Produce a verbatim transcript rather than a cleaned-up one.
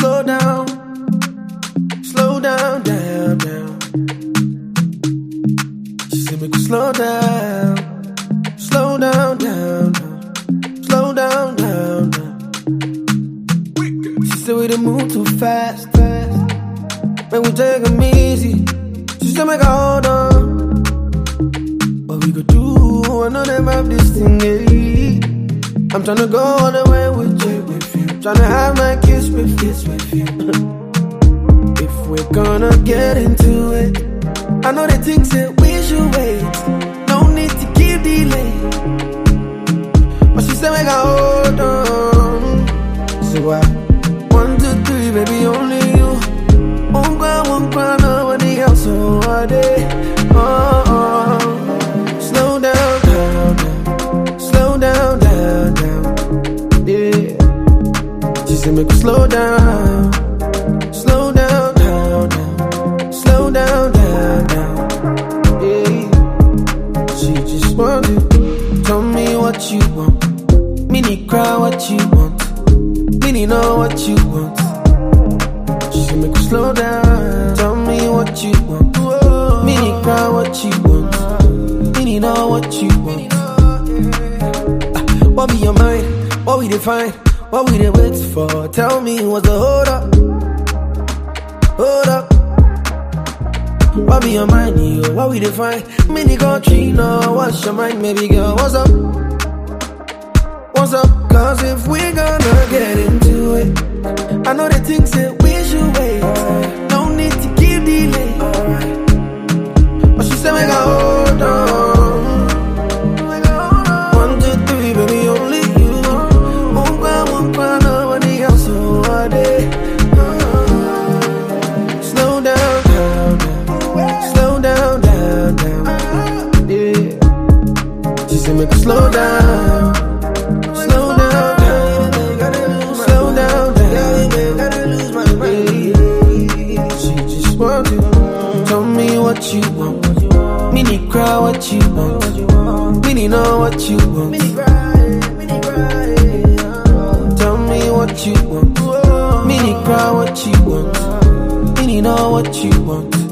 slow down, slow down, down, down. She said make you slow down, slow down, down, down, slow down, down, down. She said we done move too fast, fast. Make we take them easy. She said make I hold on. What we could do, I know them have this thing, yeah. I'm tryna go all the way with you, with you. Tryna have my kiss with kiss with you. If we're gonna get into it, I know the things that we should wait. No need to keep delaying. But she said make I hold on. So I, one, two, three, baby, only you. One cry, one cry, nobody else. So I did. Oh, oh. Slow down, down, down. Slow down, down, down. Yeah. She said make me slow down. Slow down, down, down. Slow down, down, down. Yeah. She just wanted. Tell me what you want. Mini cry what you want. Mini know what you want. She said make me slow down. Tell me what you want. Mini cry what you want. Mini know what you want. Uh, what be your mind? What we define? What we dey wait for? Tell me what's the hold up? Hold up. What be your mind, yo? What we define? Mini country, no. What's your mind, baby girl? What's up? What's up? Cause if we gonna get into it, I know the things that we should wait. No need to keep delaying. But she said we got hold on. One, two, three, baby, only you. One cry, one cry, nobody else. So I did. Slow down, down, down. Slow down, down, down. Yeah. She said make us slow down. Slow down, down. Slow down, down. Yeah. She just wanted. Tell me what you want. Mini cry what you want. Mini know what you want. Tell me what you want. Mini cry what you want. Mini know what you want.